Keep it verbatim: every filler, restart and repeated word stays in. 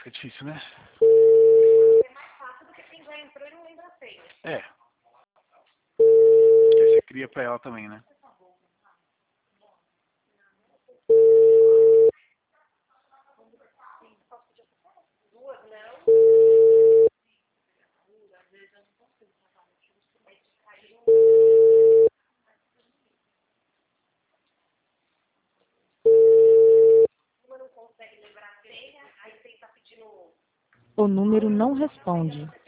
fica difícil, né? É mais fácil do que quem já entrou e não lembra a senha. É. Porque você cria pra ela também, né? Duas não. Uma não consegue lembrar a senha, aí você está pedindo. O número não responde.